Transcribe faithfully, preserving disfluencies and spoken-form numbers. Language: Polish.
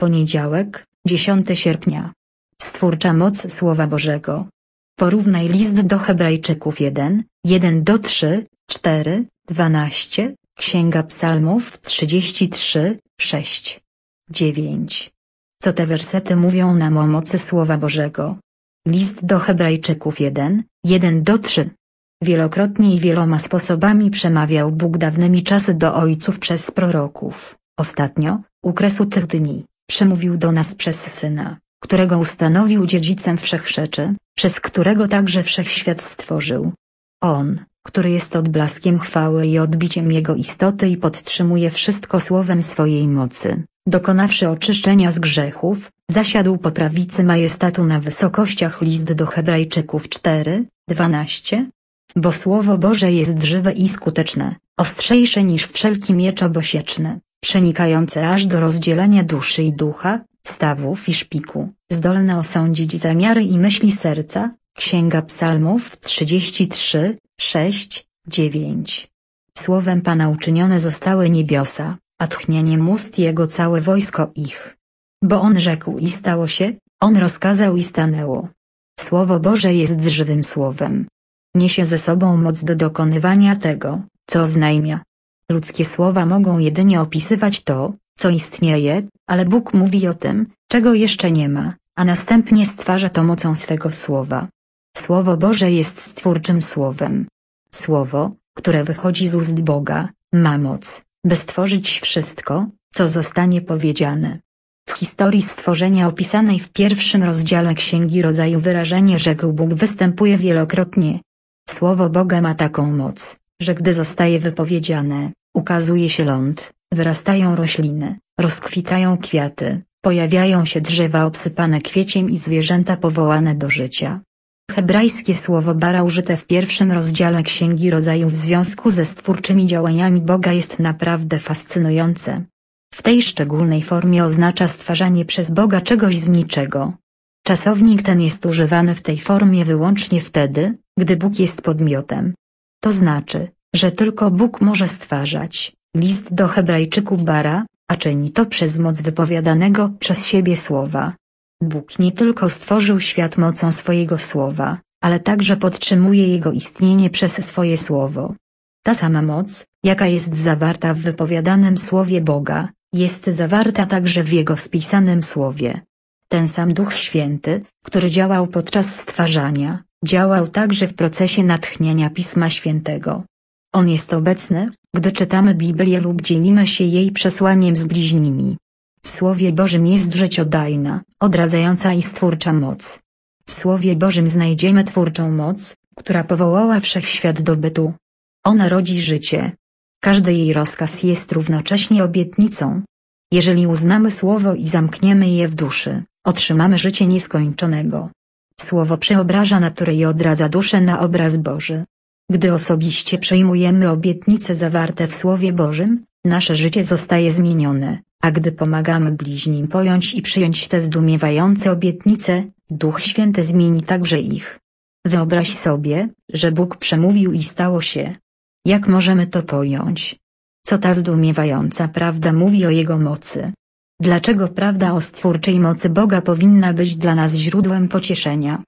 Poniedziałek, dziesiątego sierpnia. Stwórcza moc Słowa Bożego. Porównaj list do Hebrajczyków jeden, jeden do trzy, cztery, dwanaście, Księga Psalmów trzydzieści trzy, sześć, dziewięć. Co te wersety mówią nam o mocy Słowa Bożego? List do Hebrajczyków jeden, jeden do trzy. Wielokrotnie i wieloma sposobami przemawiał Bóg dawnymi czasy do ojców przez proroków. Ostatnio, u kresu tych dni, przemówił do nas przez Syna, którego ustanowił dziedzicem wszechrzeczy, przez którego także wszechświat stworzył. On, który jest odblaskiem chwały i odbiciem Jego istoty i podtrzymuje wszystko słowem swojej mocy, dokonawszy oczyszczenia z grzechów, zasiadł po prawicy majestatu na wysokościach. List do Hebrajczyków cztery, dwanaście. Bo Słowo Boże jest żywe i skuteczne, ostrzejsze niż wszelki miecz obosieczny, przenikające aż do rozdzielenia duszy i ducha, stawów i szpiku, zdolne osądzić zamiary i myśli serca. Księga Psalmów trzydzieści trzy, sześć, dziewięć. Słowem Pana uczynione zostały niebiosa, a tchnieniem ust Jego całe wojsko ich. Bo On rzekł i stało się, On rozkazał i stanęło. Słowo Boże jest żywym słowem. Niesie ze sobą moc do dokonywania tego, co oznajmia. Ludzkie słowa mogą jedynie opisywać to, co istnieje, ale Bóg mówi o tym, czego jeszcze nie ma, a następnie stwarza to mocą swego słowa. Słowo Boże jest stwórczym słowem. Słowo, które wychodzi z ust Boga, ma moc, by stworzyć wszystko, co zostanie powiedziane. W historii stworzenia opisanej w pierwszym rozdziale Księgi Rodzaju wyrażenie „rzekł Bóg” występuje wielokrotnie. Słowo Boga ma taką moc, że gdy zostaje wypowiedziane, ukazuje się ląd, wyrastają rośliny, rozkwitają kwiaty, pojawiają się drzewa obsypane kwieciem i zwierzęta powołane do życia. Hebrajskie słowo bara użyte w pierwszym rozdziale Księgi Rodzaju w związku ze stwórczymi działaniami Boga jest naprawdę fascynujące. W tej szczególnej formie oznacza stwarzanie przez Boga czegoś z niczego. Czasownik ten jest używany w tej formie wyłącznie wtedy, gdy Bóg jest podmiotem. To znaczy, że tylko Bóg może stwarzać. List do Hebrajczyków bara, a czyni to przez moc wypowiadanego przez siebie słowa. Bóg nie tylko stworzył świat mocą swojego słowa, ale także podtrzymuje jego istnienie przez swoje słowo. Ta sama moc, jaka jest zawarta w wypowiadanym słowie Boga, jest zawarta także w Jego spisanym słowie. Ten sam Duch Święty, który działał podczas stwarzania, działał także w procesie natchnienia Pisma Świętego. On jest obecny, gdy czytamy Biblię lub dzielimy się jej przesłaniem z bliźnimi. W Słowie Bożym jest życiodajna, odradzająca i stwórcza moc. W Słowie Bożym znajdziemy twórczą moc, która powołała wszechświat do bytu. Ona rodzi życie. Każdy jej rozkaz jest równocześnie obietnicą. Jeżeli uznamy Słowo i zamkniemy je w duszy, otrzymamy życie nieskończonego. Słowo przeobraża naturę i odradza duszę na obraz Boży. Gdy osobiście przyjmujemy obietnice zawarte w Słowie Bożym, nasze życie zostaje zmienione, a gdy pomagamy bliźnim pojąć i przyjąć te zdumiewające obietnice, Duch Święty zmieni także ich. Wyobraź sobie, że Bóg przemówił i stało się. Jak możemy to pojąć? Co ta zdumiewająca prawda mówi o Jego mocy? Dlaczego prawda o stwórczej mocy Boga powinna być dla nas źródłem pocieszenia?